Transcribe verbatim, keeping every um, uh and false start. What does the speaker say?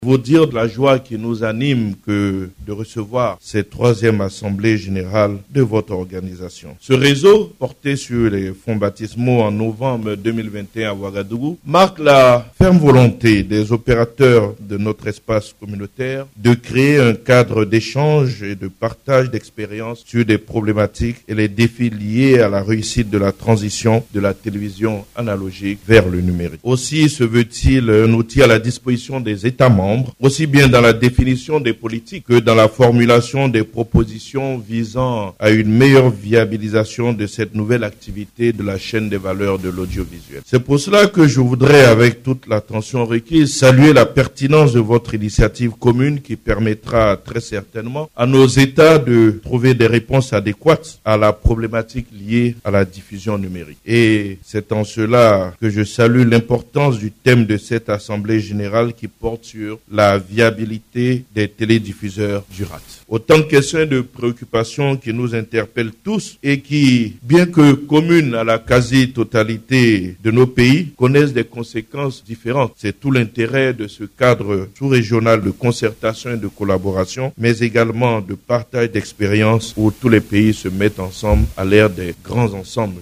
Vous dire de la joie qui nous anime que de recevoir cette troisième assemblée générale de votre organisation. Ce réseau, porté sur les fonds baptismaux en novembre deux mille vingt et un à Ouagadougou, marque la ferme volonté des opérateurs de notre espace communautaire de créer un cadre d'échange et de partage d'expériences sur des problématiques et les défis liés à la réussite de la transition de la télévision analogique vers le numérique. Aussi se veut-il un outil à la disposition des États membres, aussi bien dans la définition des politiques que dans la formulation des propositions visant à une meilleure viabilisation de cette nouvelle activité de la chaîne des valeurs de l'audiovisuel. C'est pour cela que je voudrais, avec toute l'attention requise, saluer la pertinence de votre initiative commune qui permettra très certainement à nos États de trouver des réponses adéquates à la problématique liée à la diffusion numérique. Et c'est en cela que je salue l'importance du thème de cette Assemblée générale qui porte sur la viabilité des télédiffuseurs du R A T. Autant de questions et de préoccupations qui nous interpellent tous et qui, bien que communes à la quasi-totalité de nos pays, connaissent des conséquences différentes. C'est tout l'intérêt de ce cadre sous-régional de concertation et de collaboration, mais également de partage d'expériences où tous les pays se mettent ensemble à l'ère des grands ensembles.